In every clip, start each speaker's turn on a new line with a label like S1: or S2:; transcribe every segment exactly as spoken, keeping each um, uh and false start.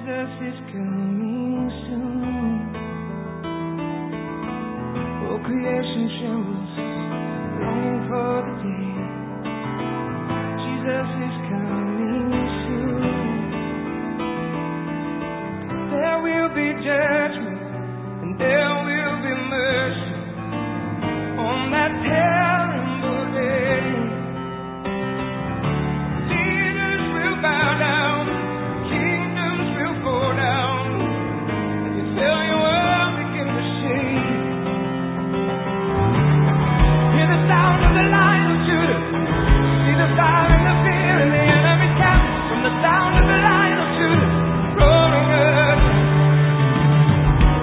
S1: Jesus is coming soon. Oh, creation trembles, longing for the day. Jesus is coming soon. There will be judgment and there will be mercy on that terrible day. Leaders will bow down, kingdoms will fall down, and you feel your world begin to shake. Hear the sound of the Lion of Judah, see the fire and the fear in the enemy's camp. From the sound of the Lion of Judah, roaring earth.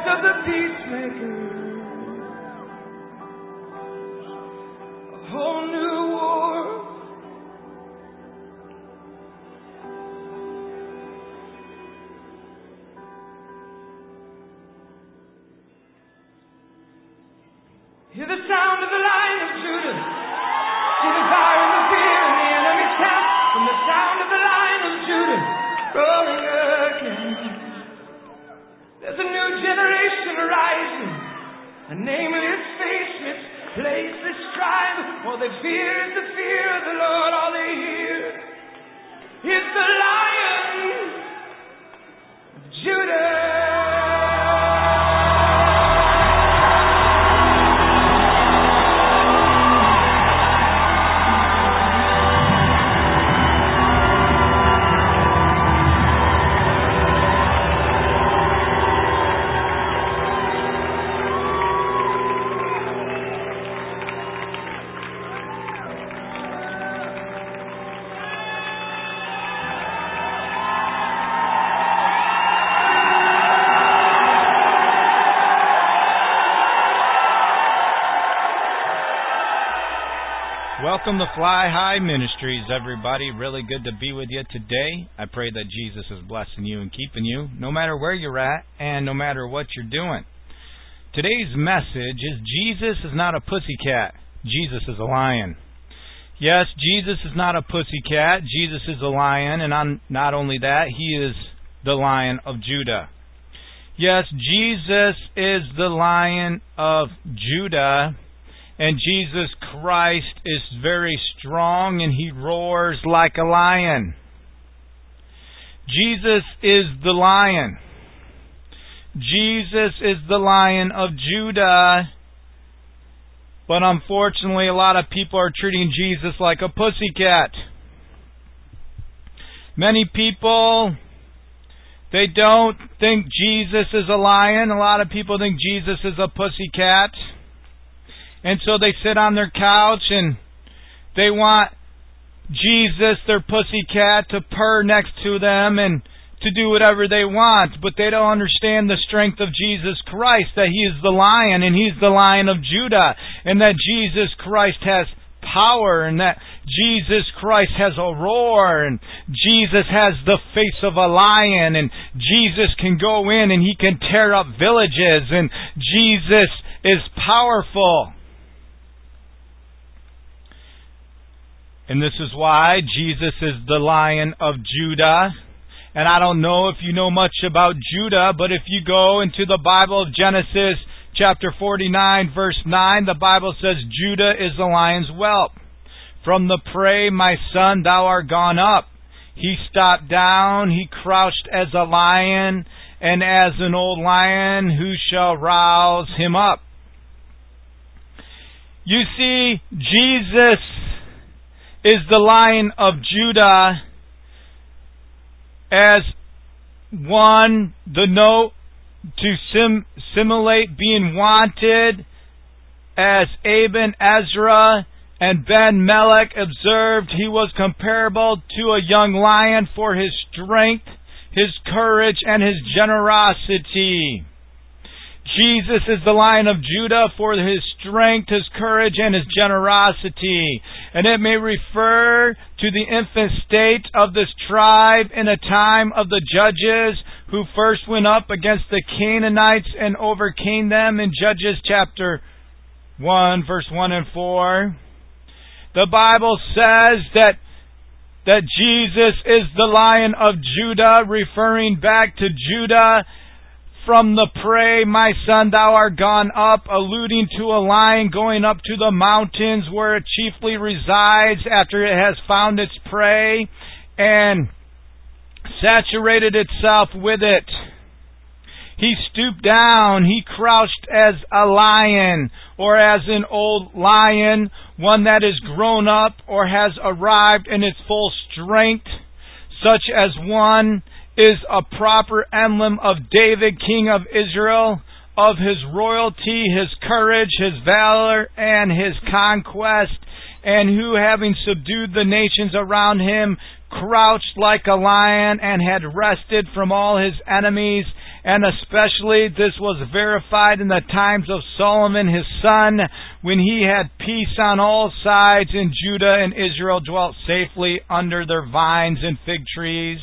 S1: voice of the peacemaker. A whole new war. Hear the sound of the Lion of Judah. See the fire and the fear in the enemy's camp. From the sound of the Lion of Judah roaring again. There's a new generation rising. A nameless face, its placeless tribe. All they fear is the fear of the Lord. All they hear is the Lion of Judah.
S2: Welcome to Fly High Ministries, everybody. Really good to be with you today. I pray that Jesus is blessing you and keeping you, no matter where you're at and no matter what you're doing. Today's message is Jesus is not a pussycat. Jesus is a lion. Yes, Jesus is not a pussycat. Jesus is a lion, and on, not only that, He is the Lion of Judah. Yes, Jesus is the Lion of Judah. And Jesus Christ is very strong and He roars like a lion. Jesus is the lion. Jesus is the Lion of Judah. But unfortunately, a lot of people are treating Jesus like a pussycat. Many people, they don't think Jesus is a lion. A lot of people think Jesus is a pussycat. And so they sit on their couch and they want Jesus, their pussycat, to purr next to them and to do whatever they want. But they don't understand the strength of Jesus Christ, that He is the lion and He's the Lion of Judah, and that Jesus Christ has power, and that Jesus Christ has a roar, and Jesus has the face of a lion, and Jesus can go in and He can tear up villages, and Jesus is powerful. And this is why Jesus is the Lion of Judah. And I don't know if you know much about Judah, but if you go into the Bible of Genesis chapter forty-nine, verse nine, the Bible says, Judah is the lion's whelp. From the prey, my son, thou art gone up. He stopped down, he crouched as a lion, and as an old lion, who shall rouse him up? You see, Jesus is the Lion of Judah as one, the note to sim- simulate being wanted, as Aben Ezra and Ben Melech observed, he was comparable to a young lion for his strength, his courage, and his generosity. Jesus is the Lion of Judah for His strength, His courage, and His generosity. And it may refer to the infant state of this tribe in a time of the judges who first went up against the Canaanites and overcame them in Judges chapter one, verse one and four. The Bible says that that Jesus is the Lion of Judah, referring back to Judah. From the prey, my son, thou art gone up, alluding to a lion going up to the mountains where it chiefly resides after it has found its prey and saturated itself with it. He stooped down, he crouched as a lion, or as an old lion, one that is grown up or has arrived in its full strength, such as one is a proper emblem of David, king of Israel, of his royalty, his courage, his valor, and his conquest, and who, having subdued the nations around him, crouched like a lion and had rested from all his enemies, And especially this was verified in the times of Solomon his son, when he had peace on all sides, and Judah and Israel dwelt safely under their vines and fig trees.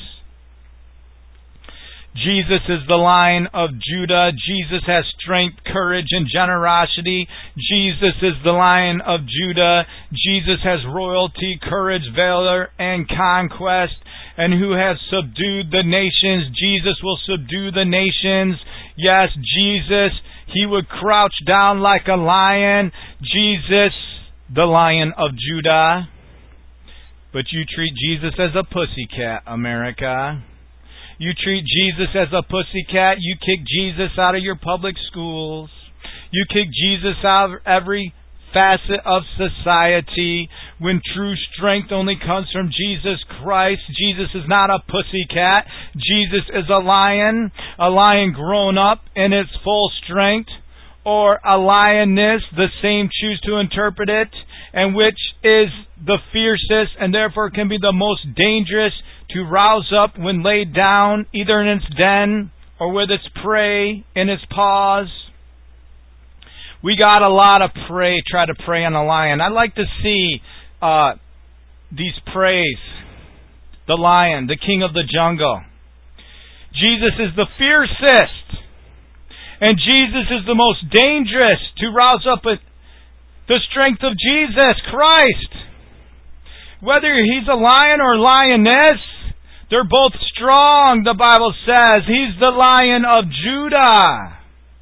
S2: Jesus is the Lion of Judah. Jesus has strength, courage, and generosity. Jesus is the Lion of Judah. Jesus has royalty, courage, valor, and conquest. And who has subdued the nations? Jesus will subdue the nations. Yes, Jesus, He would crouch down like a lion. Jesus, the Lion of Judah. But you treat Jesus as a pussycat, America. You treat Jesus as a pussycat. You kick Jesus out of your public schools. You kick Jesus out of every facet of society, when true strength only comes from Jesus Christ. Jesus is not a pussycat. Jesus is a lion, a lion grown up in its full strength, or a lioness, the same choose to interpret it, and which is the fiercest and therefore can be the most dangerous to rouse up when laid down, either in its den or with its prey in its paws. We got a lot of prey, try to prey on a lion. I'd like to see uh, these preys. The lion, the king of the jungle. Jesus is the fiercest. And Jesus is the most dangerous to rouse up a, the strength of Jesus Christ. Whether he's a lion or lioness, they're both strong, the Bible says. He's the Lion of Judah.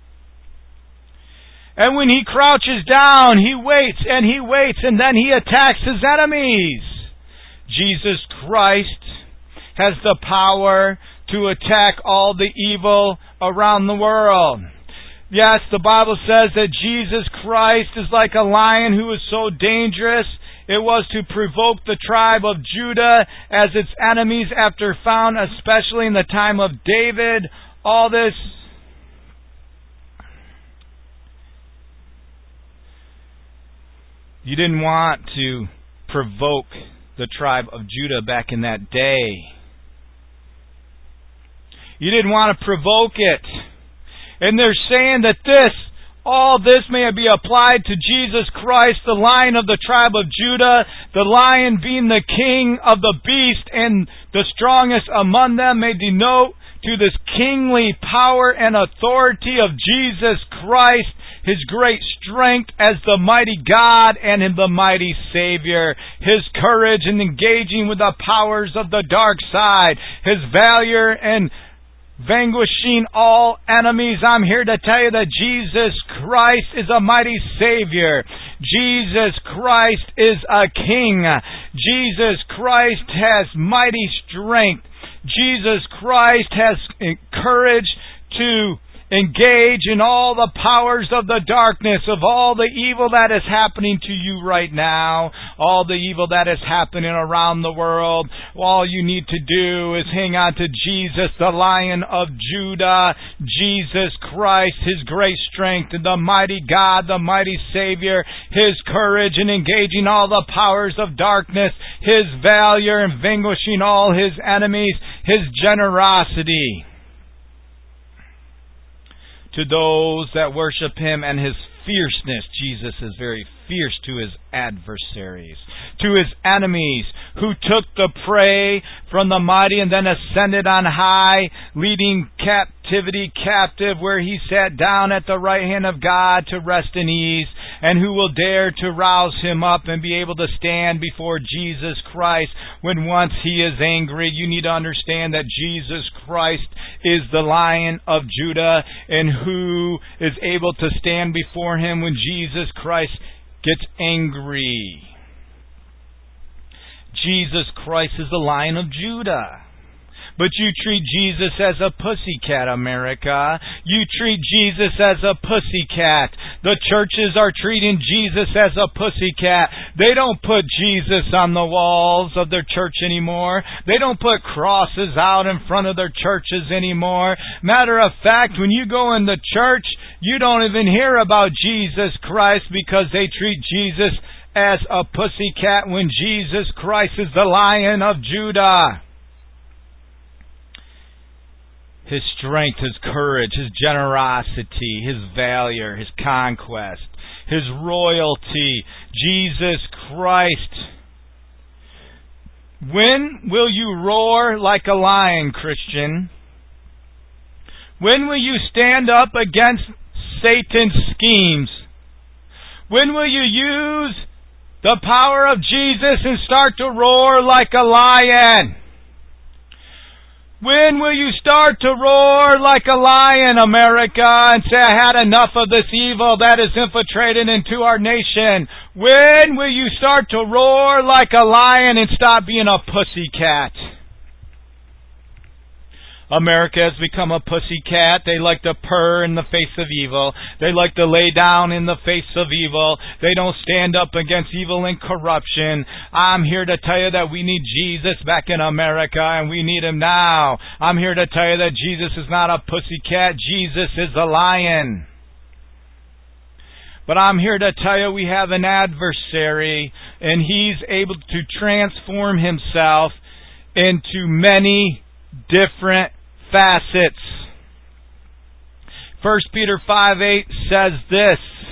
S2: And when he crouches down, he waits and he waits and then he attacks his enemies. Jesus Christ has the power to attack all the evil around the world. Yes, the Bible says that Jesus Christ is like a lion who is so dangerous. It was to provoke the tribe of Judah as its enemies after found, especially in the time of David. All this you didn't want to provoke the tribe of Judah back in that day. You didn't want to provoke it. And they're saying that this, all this may be applied to Jesus Christ, the Lion of the tribe of Judah, the lion being the king of the beast and the strongest among them, may denote to this kingly power and authority of Jesus Christ, His great strength as the mighty God and in the mighty Savior, His courage in engaging with the powers of the dark side, His valor and vanquishing all enemies. I'm here to tell you that Jesus Christ is a mighty Savior. Jesus Christ is a King. Jesus Christ has mighty strength. Jesus Christ has courage to engage in all the powers of the darkness, of all the evil that is happening to you right now, all the evil that is happening around the world. All you need to do is hang on to Jesus, the Lion of Judah, Jesus Christ, His great strength, and the mighty God, the mighty Savior, His courage in engaging all the powers of darkness, His valor in vanquishing all His enemies, His generosity to those that worship Him, and His fierceness. Jesus is very fierce to His adversaries, to His enemies, who took the prey from the mighty and then ascended on high, leading captivity captive, where He sat down at the right hand of God to rest in ease. And who will dare to rouse Him up and be able to stand before Jesus Christ when once He is angry? You need to understand that Jesus Christ is the Lion of Judah, and who is able to stand before Him when Jesus Christ gets angry? Jesus Christ is the Lion of Judah. But you treat Jesus as a pussycat, America. You treat Jesus as a pussycat. The churches are treating Jesus as a pussycat. They don't put Jesus on the walls of their church anymore. They don't put crosses out in front of their churches anymore. Matter of fact, when you go in the church, you don't even hear about Jesus Christ, because they treat Jesus as a pussycat when Jesus Christ is the Lion of Judah. His strength, His courage, His generosity, His valor, His conquest, His royalty, Jesus Christ. When will you roar like a lion, Christian? When will you stand up against Satan's schemes? When will you use the power of Jesus and start to roar like a lion? When will you start to roar like a lion, America, and say, I had enough of this evil that is infiltrated into our nation? When will you start to roar like a lion and stop being a pussycat? America has become a pussycat. They like to purr in the face of evil. They like to lay down in the face of evil. They don't stand up against evil and corruption. I'm here to tell you that we need Jesus back in America, and we need Him now. I'm here to tell you that Jesus is not a pussycat. Jesus is a lion. But I'm here to tell you we have an adversary, and he's able to transform himself into many different facets. First Peter five eight says this,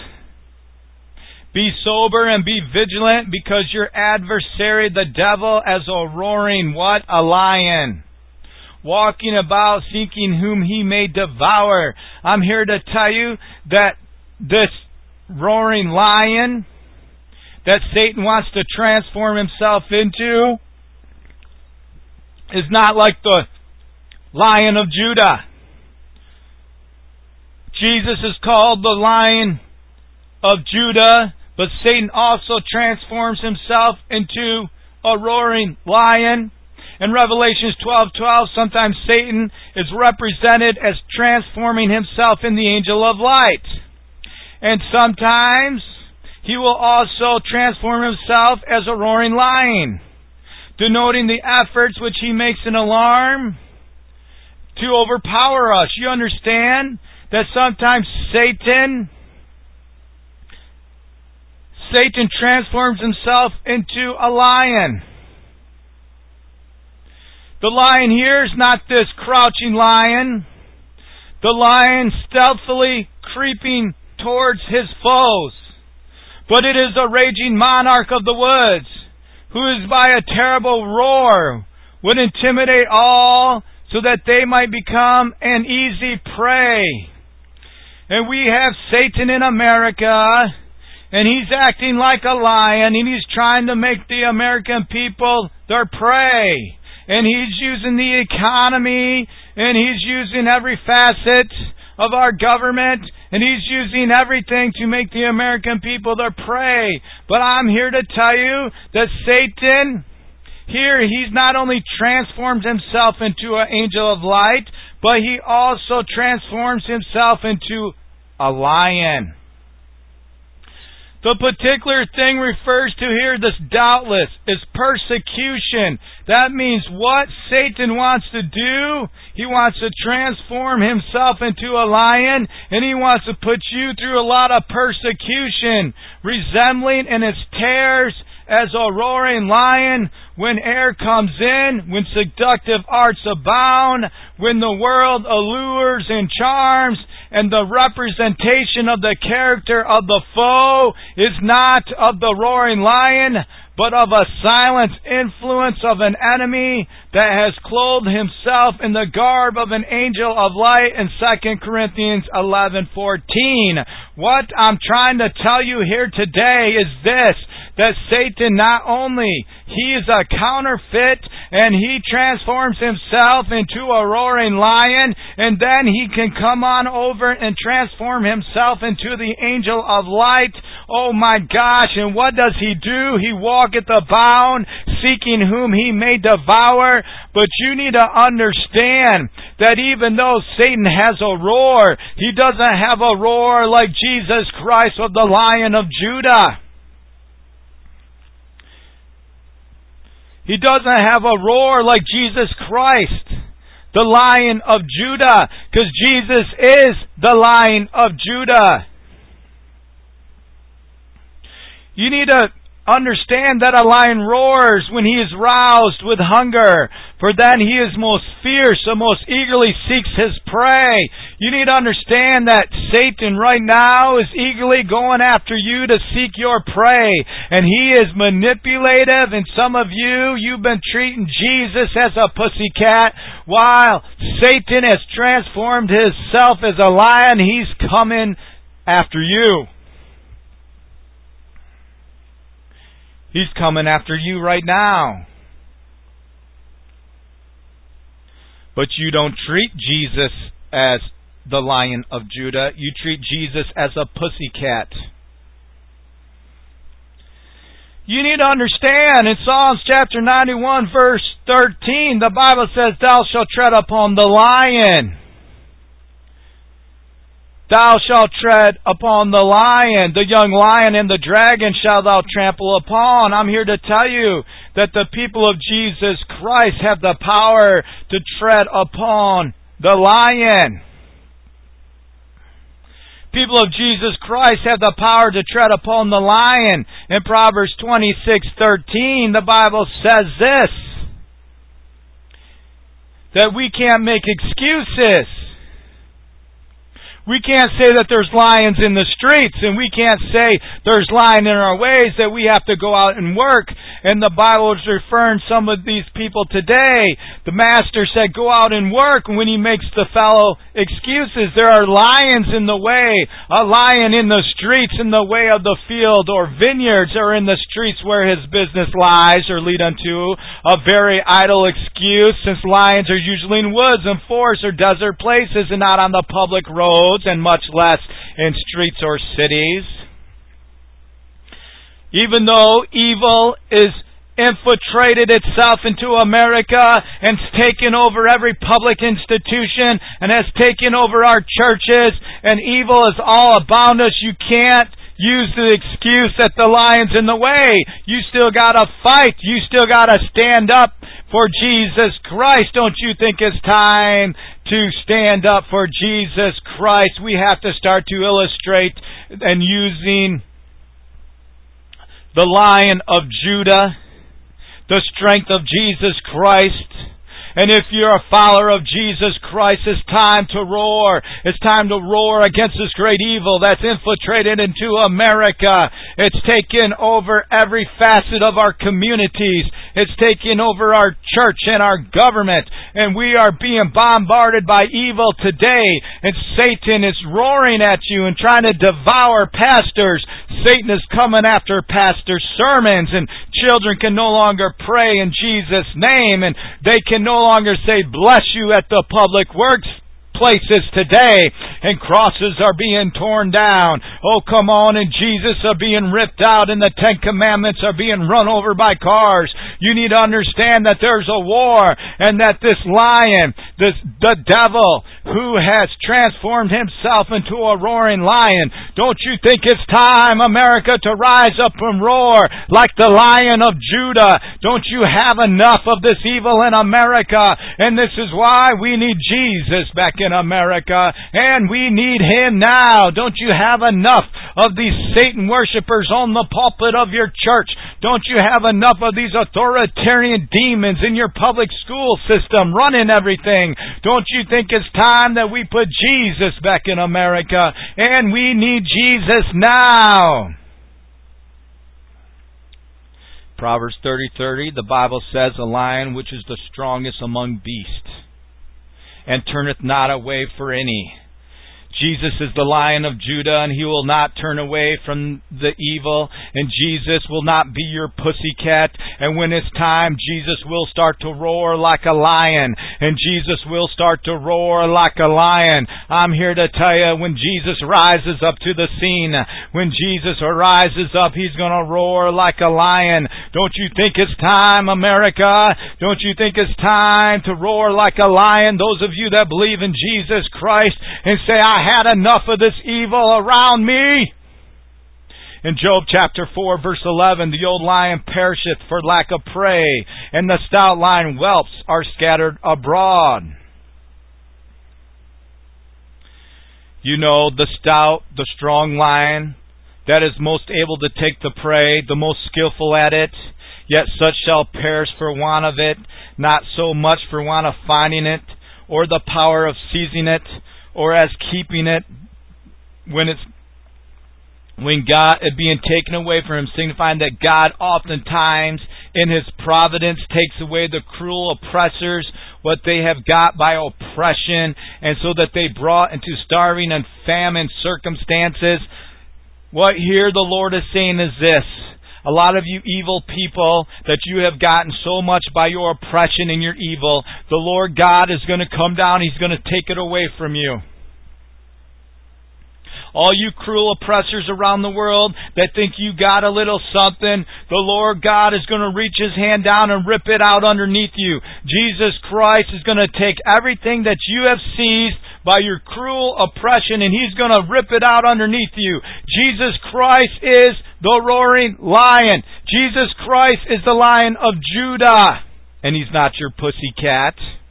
S2: be sober and be vigilant, because your adversary, the devil, as a roaring what? A lion, walking about seeking whom he may devour. I'm here to tell you that this roaring lion that Satan wants to transform himself into is not like the Lion of Judah. Jesus is called the Lion of Judah, but Satan also transforms himself into a roaring lion. In Revelation twelve twelve, sometimes Satan is represented as transforming himself in the angel of light. And sometimes he will also transform himself as a roaring lion, denoting the efforts which he makes an alarm to overpower us. You understand that sometimes Satan, Satan transforms himself into a lion. The lion here is not this crouching lion. The lion stealthily creeping towards his foes. But it is a raging monarch of the woods, who is by a terrible roar would intimidate all, so that they might become an easy prey. And we have Satan in America, and he's acting like a lion, and he's trying to make the American people their prey. And he's using the economy, and he's using every facet of our government, and he's using everything to make the American people their prey. But I'm here to tell you that Satan, here, he's not only transforms himself into an angel of light, but he also transforms himself into a lion. The particular thing refers to here, this doubtless, is persecution. That means what Satan wants to do, he wants to transform himself into a lion, and he wants to put you through a lot of persecution, resembling in its tears as a roaring lion, when air comes in, when seductive arts abound, when the world allures and charms, and the representation of the character of the foe is not of the roaring lion, but of a silent influence of an enemy that has clothed himself in the garb of an angel of light in Second Corinthians eleven fourteen. What I'm trying to tell you here today is this, that Satan not only, he is a counterfeit, and he transforms himself into a roaring lion, and then he can come on over and transform himself into the angel of light. Oh my gosh, and what does he do? He walketh about, seeking whom he may devour. But you need to understand that even though Satan has a roar, he doesn't have a roar like Jesus Christ of the Lion of Judah. He doesn't have a roar like Jesus Christ, the Lion of Judah, because Jesus is the Lion of Judah. You need to understand that a lion roars when he is roused with hunger. For then he is most fierce and most eagerly seeks his prey. You need to understand that Satan right now is eagerly going after you to seek your prey. And he is manipulative, and some of you, you've been treating Jesus as a pussycat, while Satan has transformed himself as a lion. He's coming after you. He's coming after you right now. But you don't treat Jesus as the Lion of Judah. You treat Jesus as a pussycat. You need to understand, in Psalms chapter ninety-one, verse thirteen, the Bible says, "Thou shalt tread upon the lion. Thou shalt tread upon the lion, the young lion and the dragon shalt thou trample upon." I'm here to tell you that the people of Jesus Christ have the power to tread upon the lion. People of Jesus Christ have the power to tread upon the lion. In Proverbs twenty-six thirteen, the Bible says this, that we can't make excuses. We can't say that there's lions in the streets, and we can't say there's lion in our ways, that we have to go out and work. And the Bible is referring to some of these people today. The Master said, go out and work, when he makes the fellow excuses. There are lions in the way. A lion in the streets, in the way of the field, or vineyards, or in the streets where his business lies, or lead unto a very idle excuse, since lions are usually in woods and forests or desert places, and not on the public roads, and much less in streets or cities. Even though evil is infiltrated itself into America and has taken over every public institution and has taken over our churches, and evil is all about us, you can't use the excuse that the lion's in the way. You still gotta fight. You still gotta stand up for Jesus Christ. Don't you think it's time to stand up for Jesus Christ? We have to start to illustrate and using the Lion of Judah, the strength of Jesus Christ. And if you're a follower of Jesus Christ, it's time to roar. It's time to roar against this great evil that's infiltrated into America. It's taken over every facet of our communities. It's taken over our church and our government. And we are being bombarded by evil today. And Satan is roaring at you and trying to devour pastors. Satan is coming after pastors' sermons, and children can no longer pray in Jesus' name, and they can no longer say bless you at the public works places today, and crosses are being torn down. Oh, come on, and Jesus are being ripped out, and the Ten Commandments are being run over by cars. You need to understand that there's a war, and that this lion, this the devil, who has transformed himself into a roaring lion. Don't you think it's time, America, to rise up and roar like the Lion of Judah? Don't you have enough of this evil in America? And this is why we need Jesus back in America, and we need Him now. Don't you have enough of these Satan worshipers on the pulpit of your church? Don't you have enough of these authoritarian demons in your public school system running everything? Don't you think it's time that we put Jesus back in America? And we need Jesus now. Proverbs thirty thirty, the Bible says, a lion which is the strongest among beasts, and turneth not away for any. Jesus is the Lion of Judah, and He will not turn away from the evil, and Jesus will not be your pussycat. And when it's time, Jesus will start to roar like a lion, and Jesus will start to roar like a lion. I'm here to tell you, when Jesus rises up to the scene, when Jesus rises up, He's going to roar like a lion. Don't you think it's time, America? Don't you think it's time to roar like a lion? Those of you that believe in Jesus Christ and say, I had enough of this evil around me. In Job chapter four verse eleven, the old lion perisheth for lack of prey, and the stout lion whelps are scattered abroad. You know, the stout, the strong lion that is most able to take the prey, the most skillful at it, yet such shall perish for want of it. not so much for want of finding it, or the power of seizing it, or as keeping it when it's when God is being taken away from him, signifying that God oftentimes in his providence takes away the cruel oppressors what they have got by oppression, and so that they brought into starving and famine circumstances. What here the Lord is saying is this: a lot of you evil people that you have gotten so much by your oppression and your evil, the Lord God is going to come down, he's going to take it away from you. All you cruel oppressors around the world that think you got a little something, the Lord God is going to reach his hand down and rip it out underneath you. Jesus Christ is going to take everything that you have seized by your cruel oppression, and he's going to rip it out underneath you. Jesus Christ is the roaring lion. Jesus Christ is the Lion of Judah. And he's not your pussy cat.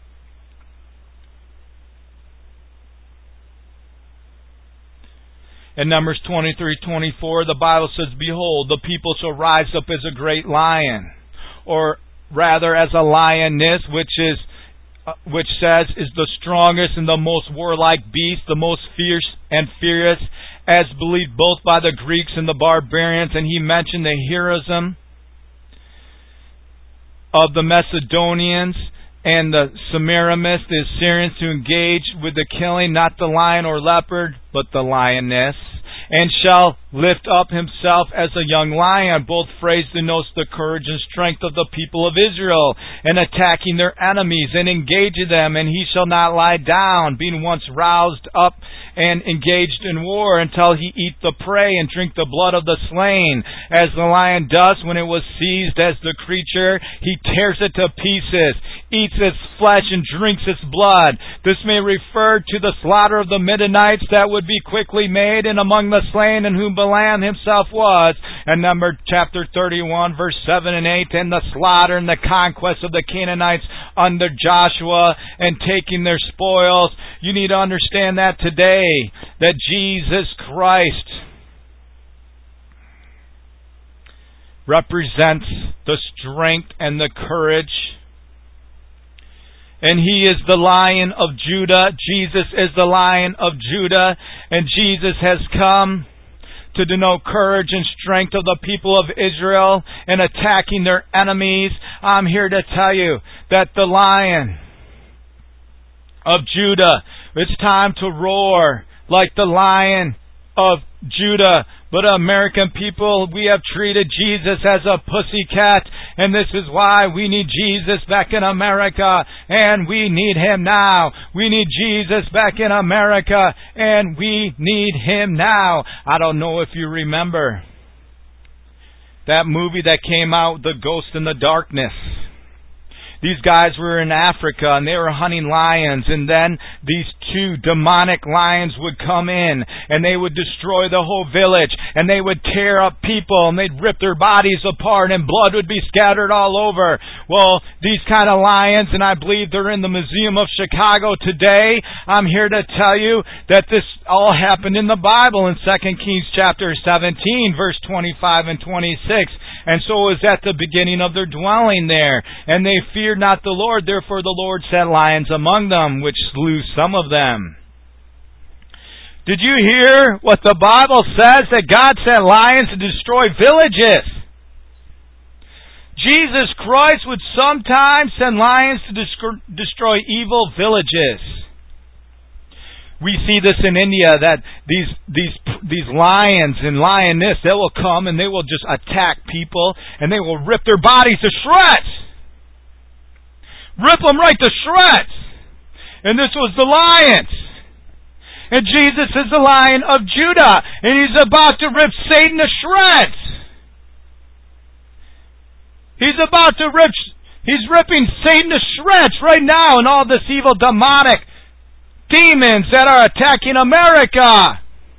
S2: In Numbers twenty-three twenty-four, the Bible says, "Behold, the people shall rise up as a great lion," or rather as a lioness, which is, uh, which says is the strongest and the most warlike beast, the most fierce and furious, as believed both by the Greeks and the barbarians. And he mentioned the heroism of the Macedonians and the Semiramis, the Assyrians, to engage with the killing, not the lion or leopard, but the lioness. And shall lift up himself as a young lion. Both phrases denotes the courage and strength of the people of Israel, and attacking their enemies and engaging them. And he shall not lie down, being once roused up and engaged in war, until he eat the prey and drink the blood of the slain. As the lion does when it was seized as the creature, he tears it to pieces, eats its flesh, and drinks its blood. This may refer to the slaughter of the Midianites that would be quickly made, and among the slain, in whom Balaam himself was. And Numbers chapter thirty-one, verse seven and eight, and the slaughter and the conquest of the Canaanites under Joshua, and taking their spoils. You need to understand that today, that Jesus Christ represents the strength and the courage. And he is the Lion of Judah. Jesus is the Lion of Judah. And Jesus has come to denote courage and strength of the people of Israel in attacking their enemies. I'm here to tell you that the Lion of Judah, it's time to roar like the Lion of Judah. But American people, we have treated Jesus as a pussycat, and this is why we need Jesus back in America, and we need him now. We need Jesus back in America, and we need him now. I don't know if you remember that movie that came out, The Ghost in the Darkness. These guys were in Africa and they were hunting lions, and then these two demonic lions would come in and they would destroy the whole village, and they would tear up people and they'd rip their bodies apart and blood would be scattered all over. Well, these kind of lions, and I believe they're in the Museum of Chicago today. I'm here to tell you that this all happened in the Bible in Second Kings chapter seventeen, verse twenty-five and twenty-six. And so it was at the beginning of their dwelling there. And they feared not the Lord, therefore the Lord set lions among them, which slew some of them. Did you hear what the Bible says? That God sent lions to destroy villages. Jesus Christ would sometimes send lions to destroy evil villages. We see this in India, that these these these lions and lioness, they will come and they will just attack people and they will rip their bodies to shreds. Rip them right to shreds. And this was the lions. And Jesus is the Lion of Judah, and he's about to rip Satan to shreds. He's about to rip, he's ripping Satan to shreds right now, and all this evil demonic demons that are attacking America.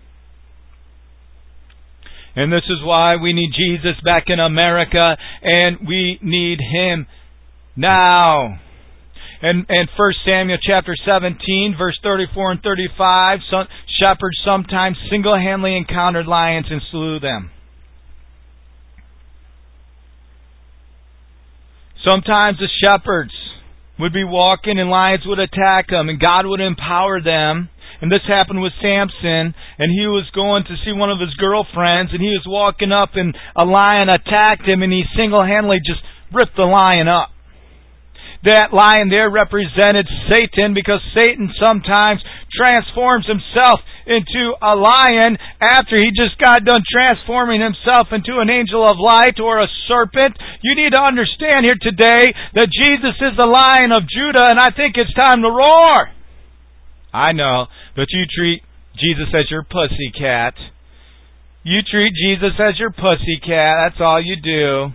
S2: And this is why we need Jesus back in America, and we need him now. And and First Samuel chapter seventeen, verse thirty-four and thirty-five, some, shepherds sometimes single-handedly encountered lions and slew them. Sometimes the shepherds would be walking and lions would attack them, and God would empower them. And this happened with Samson, and he was going to see one of his girlfriends, and he was walking up, and a lion attacked him, and he single-handedly just ripped the lion up. That lion there represented Satan, because Satan sometimes transforms himself into a lion after he just got done transforming himself into an angel of light or a serpent. You need to understand here today that Jesus is the Lion of Judah, and I think it's time to roar. I know, but you treat Jesus as your pussycat. You treat Jesus as your pussycat. That's all you do.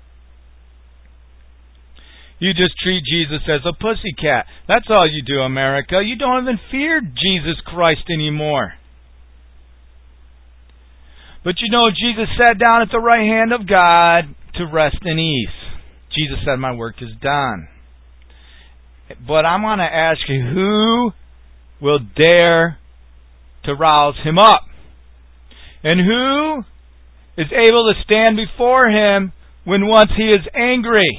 S2: You just treat Jesus as a pussycat. That's all you do, America. You don't even fear Jesus Christ anymore. But you know, Jesus sat down at the right hand of God to rest in ease. Jesus said, my work is done. But I want to ask you, who will dare to rouse him up? And who is able to stand before him when once he is angry?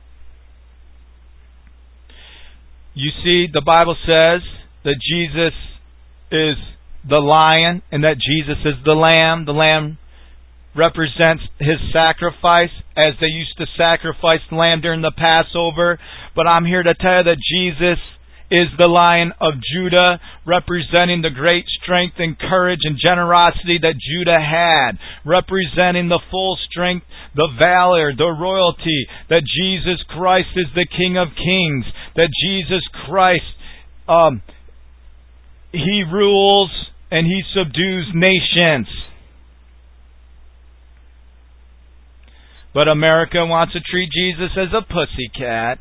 S2: You see, the Bible says that Jesus is the lion and that Jesus is the lamb. The lamb represents his sacrifice, as they used to sacrifice the lamb during the Passover. But I'm here to tell you that Jesus is the Lion of Judah, representing the great strength and courage and generosity that Judah had, representing the full strength, the valor, the royalty, that Jesus Christ is the King of Kings, that Jesus Christ, um, He rules and He subdues nations. But America wants to treat Jesus as a pussycat.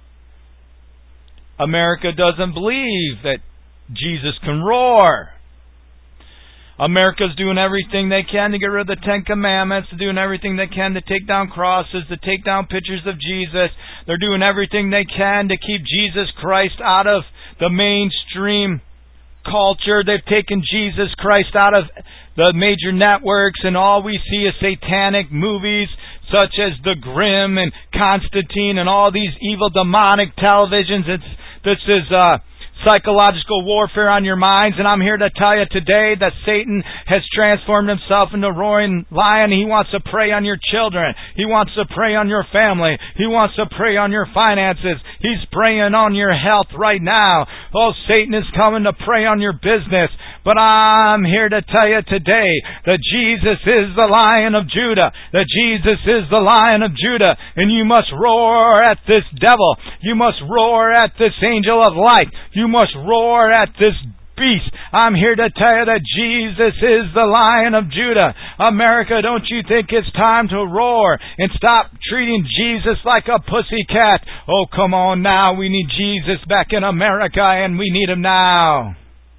S2: America doesn't believe that Jesus can roar. America's doing everything they can to get rid of the Ten Commandments. They're doing everything they can to take down crosses, to take down pictures of Jesus. They're doing everything they can to keep Jesus Christ out of the mainstream culture. They've taken Jesus Christ out of the major networks, and all we see is satanic movies such as The Grimm and Constantine and all these evil demonic televisions. It's This is uh, psychological warfare on your minds, and I'm here to tell you today that Satan has transformed himself into a roaring lion. He wants to prey on your children. He wants to prey on your family. He wants to prey on your finances. He's preying on your health right now. Oh, Satan is coming to prey on your business. But I'm here to tell you today that Jesus is the Lion of Judah, that Jesus is the Lion of Judah, and you must roar at this devil. You must roar at this angel of light. You must roar at this beast. I'm here to tell you that Jesus is the Lion of Judah. America, don't you think it's time to roar and stop treating Jesus like a pussycat? Oh, come on now. We need Jesus back in America, and we need him now.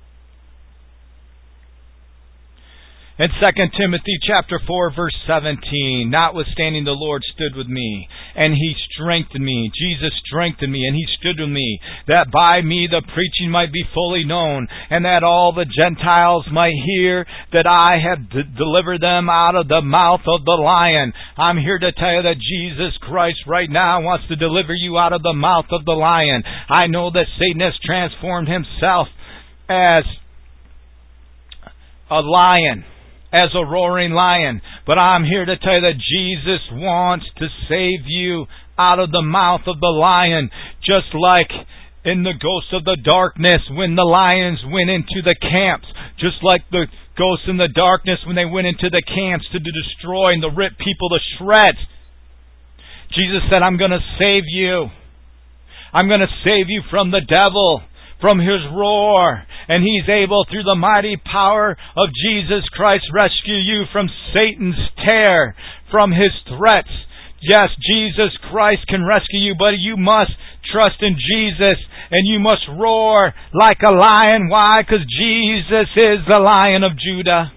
S2: In Second Timothy chapter four, verse seventeen, notwithstanding the Lord stood with me, and He strengthened me. Jesus strengthened me, and He stood with me, that by me the preaching might be fully known, and that all the Gentiles might hear that I have d- delivered them out of the mouth of the lion. I'm here to tell you that Jesus Christ right now wants to deliver you out of the mouth of the lion. I know that Satan has transformed himself as a lion, as a roaring lion. But I'm here to tell you that Jesus wants to save you out of the mouth of the lion. Just like in the Ghost of the Darkness, when the lions went into the camps. Just like the ghosts in the darkness when they went into the camps to destroy and to rip people to shreds. Jesus said, I'm going to save you. I'm going to save you from the devil, from his roar. And He's able, through the mighty power of Jesus Christ, rescue you from Satan's terror, from his threats. Yes, Jesus Christ can rescue you, but you must trust in Jesus, and you must roar like a lion. Why? Because Jesus is the Lion of Judah.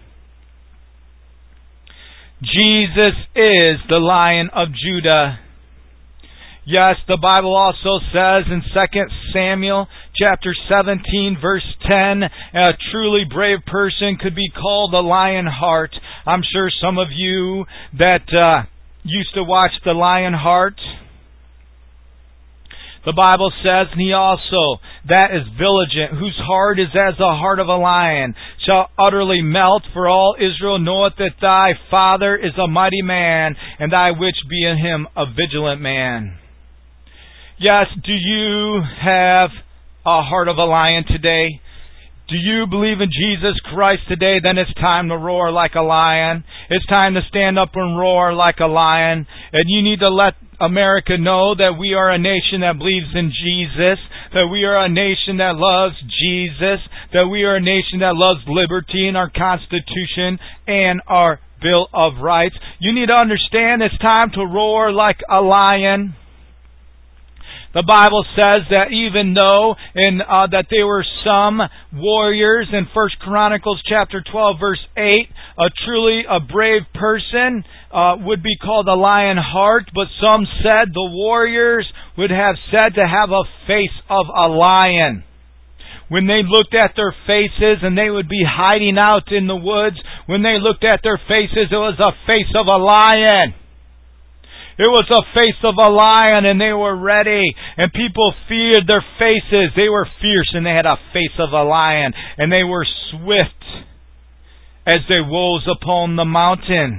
S2: Jesus is the Lion of Judah. Yes, the Bible also says in Second Samuel chapter seventeen, verse ten, a truly brave person could be called a Lionheart. I'm sure some of you that uh, used to watch the Lionheart, The Bible says, and he also that is vigilant, whose heart is as the heart of a lion, shall utterly melt, for all Israel knoweth that thy Father is a mighty man, and thy which be in him a vigilant man. Yes, do you have a heart of a lion today? Do you believe in Jesus Christ today? Then it's time to roar like a lion. It's time to stand up and roar like a lion. And you need to let America know that we are a nation that believes in Jesus, that we are a nation that loves Jesus, that we are a nation that loves liberty and our Constitution and our Bill of Rights. You need to understand it's time to roar like a lion. The Bible says that even though in uh, that there were some warriors in First Chronicles chapter twelve verse eight, a truly a brave person uh, would be called a lion heart, but some said the warriors would have said to have a face of a lion. When they looked at their faces and they would be hiding out in the woods, when they looked at their faces, it was a face of a lion. It was a face of a lion, and they were ready, and people feared their faces. They were fierce, and they had a face of a lion, and they were swift as they rose upon the mountain.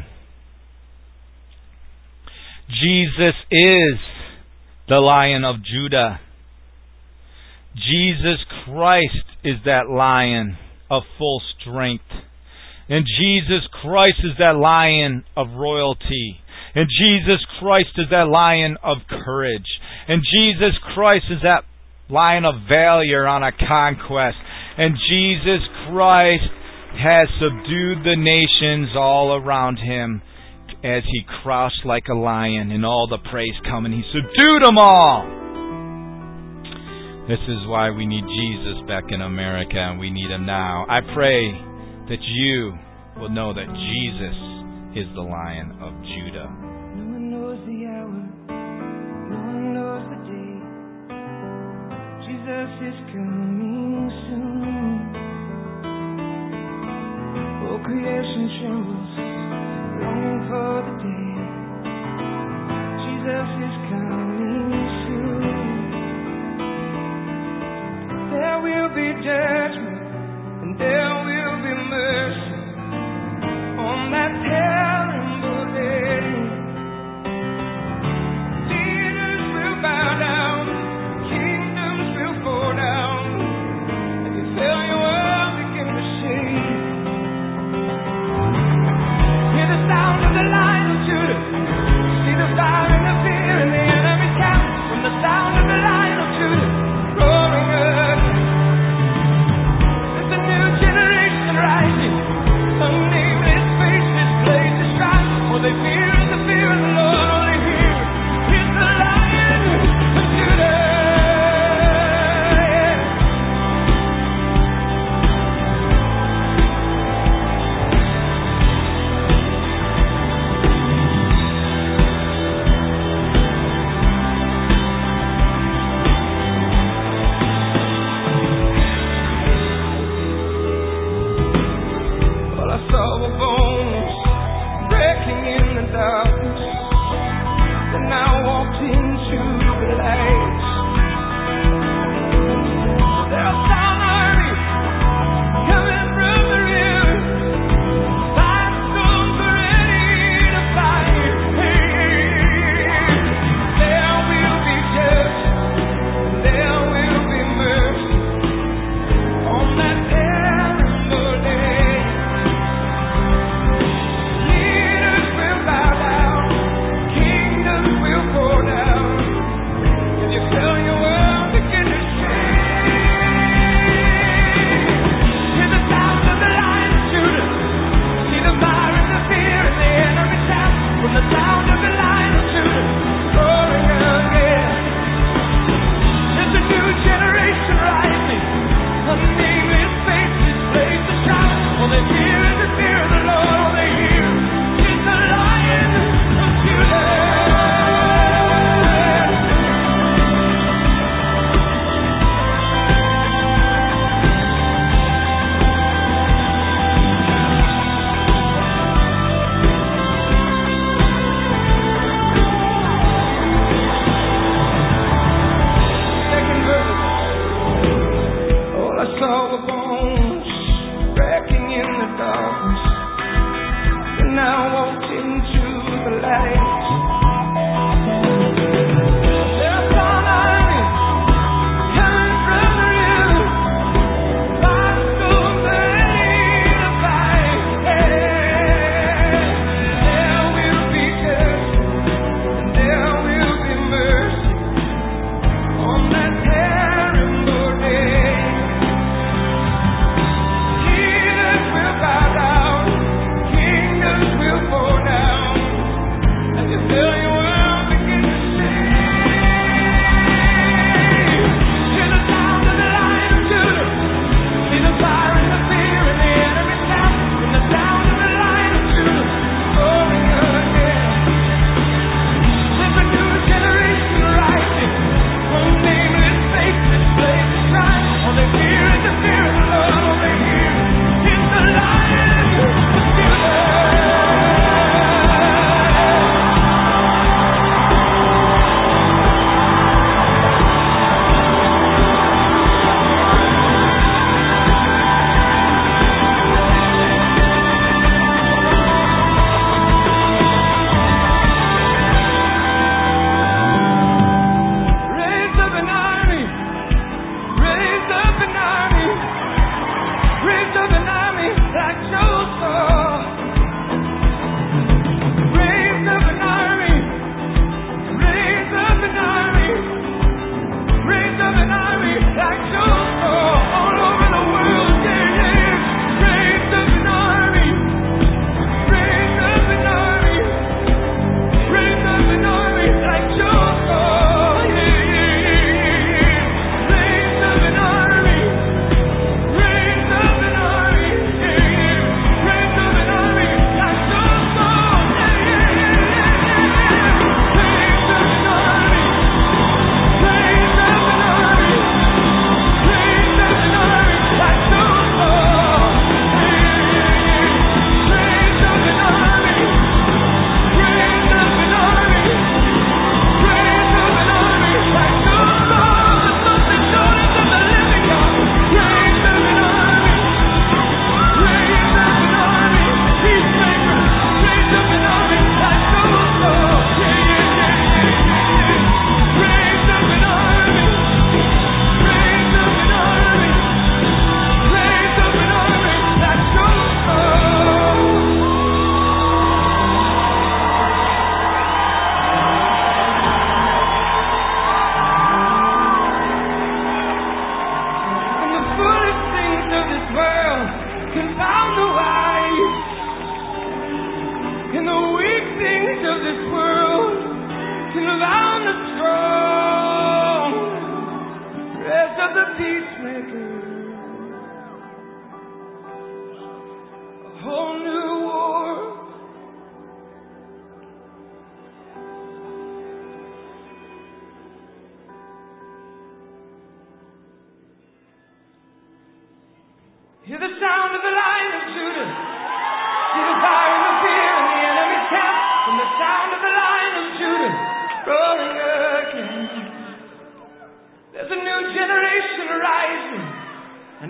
S2: Jesus is the Lion of Judah. Jesus Christ is that lion of full strength. And Jesus Christ is that lion of royalty. And Jesus Christ is that lion of courage. And Jesus Christ is that lion of valor on a conquest. And Jesus Christ has subdued the nations all around him as he crouched like a lion, and all the praise come, and he subdued them all. This is why we need Jesus back in America, and we need him now. I pray that you will know that Jesus is the Lion of Judah.
S1: No one knows the hour, no one knows the day. Jesus is coming soon. Oh, creation trembles, longing for the day. Jesus is coming soon. There will be judgment, and there will be mercy on that terrible day. Leaders will bow down, kingdoms will fall down, and you feel your world begin to shake.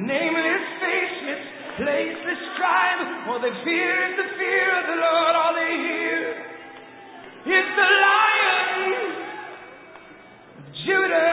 S1: nameless, faceless, placeless tribe. All they fear is the fear of the Lord. All they hear is the Lion of Judah.